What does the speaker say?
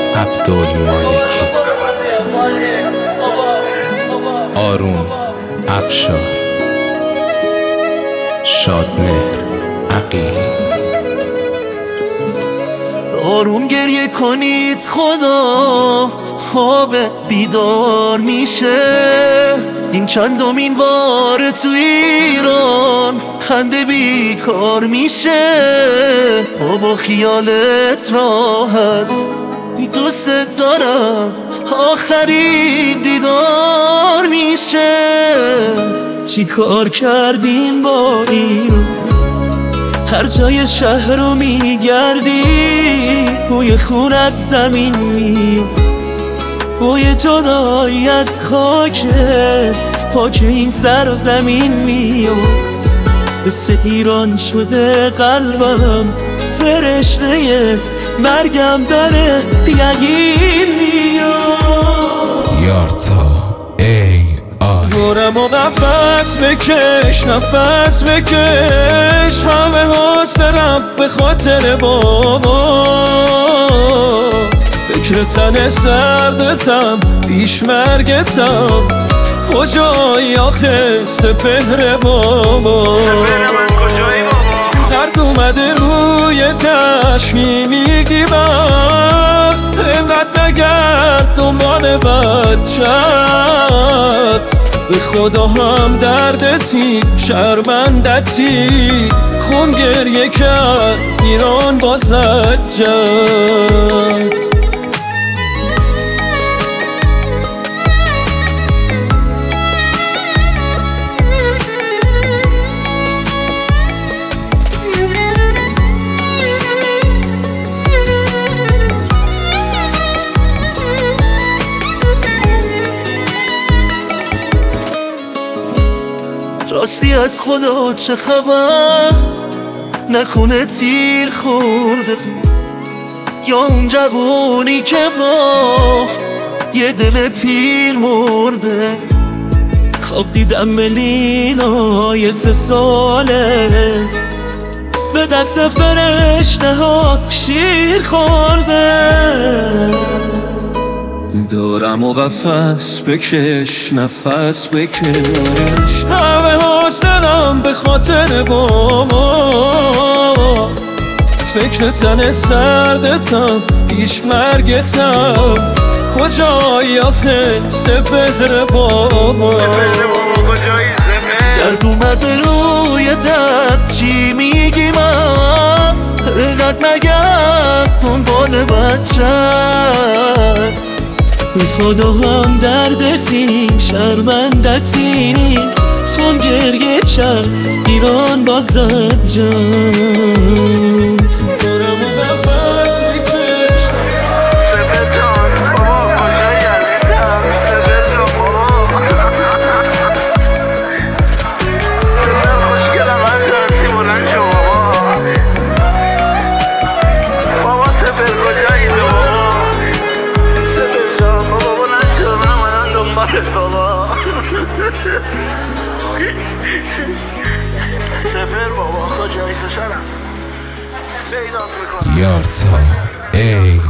عبدالمالکی، آرون افشار، شادمهر عقیلی. آروم گریه کنید خدا خواب بیدار میشه. این چندمین بار تو ایران خنده بیکار میشه. با خیالت راحت دوست دارم آخرین دیدار میشه. چی کار کردیم با ایران؟ هر جای شهر رو میگردی بوی خون از زمین میاد، بوی جدایی از خاک این سر و زمین میاد. مثل ایران شده قلبم فرشته مرگم داره یقین میاد. یارتا ای آی دورم و نفس بکش نفس بکش، همه حاضرم به خاطر بابا. فکر تن سردتم پیش مرگتم، کجایی آخه سپهر بابا. درد اومده روی دشمی میگی من اینقدر نگرد دنبال بچت. به خدا هم دردتی شرمندتی، خون گریه کرد ایران بازت جد. راستی از خدا چه خبر؟ نکنه تیر خورده یا اون جوونی که باخت یه دل پیر مرده. خواب دیدم ملینای 3 ساله به دست فرشته ها شیر خورده. دورم و قفس بکش نفس بکش، همه حاضرم به خاطر بابا. فکر تن سردتم پیش مرگتم، کجایی آخه سپهر بابا. درد اومده روی درد چی میگی من؟ اینقدر نگم دنبال بچت. بی خدا هم دردتی شرمندتی، چون گریه کرد ایران بازت جد. دورم و نفس بکش سپر جان بابا کجایی عزیزم؟ سپر جان بابا سپر خوشگلم هر جانسی بلند شو بابا سپر کجایی بابا؟ سپر جان بابا بلند شو، من اومدم دنبالت بابا. سپر بابا کجایی پسرم؟ پیدات میکنم. یارتا ای